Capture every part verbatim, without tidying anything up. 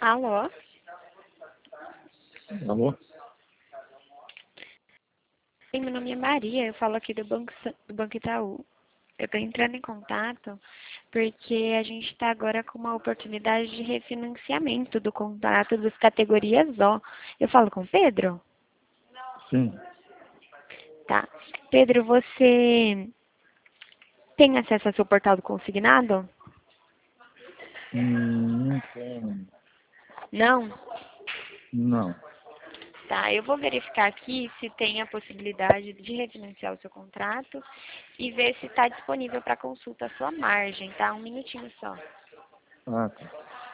Alô? Alô? Oi, meu nome é Maria, eu falo aqui do Banco, Sa- do Banco Itaú. Eu estou entrando em contato porque a gente está agora com uma oportunidade de refinanciamento do contrato das categorias O. Eu falo com o Pedro? Sim. Tá. Pedro, você tem acesso ao seu portal do consignado? Hum, não tem. Não? Não. Tá, eu vou verificar aqui se tem a possibilidade de refinanciar o seu contrato e ver se está disponível para consulta a sua margem, tá? Um minutinho só. Ah, tá.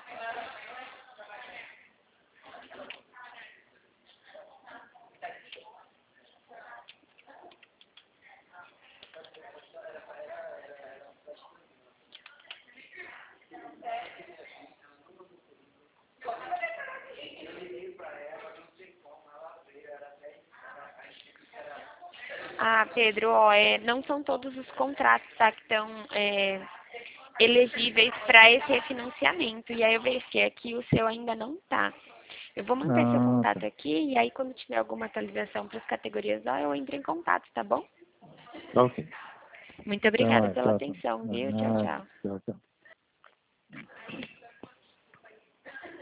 Ah, Pedro, ó, é, não são todos os contratos, tá, que estão é, elegíveis para esse refinanciamento. E aí eu verifiquei aqui, o seu ainda não tá. Eu vou manter seu Ah, tá. contato aqui e aí quando tiver alguma atualização para as categorias O, eu entro em contato, tá bom? Tá ok. Muito Até obrigada mais. pela Tchau, tchau. atenção, viu? Tchau, Ah, tchau. tchau, tchau.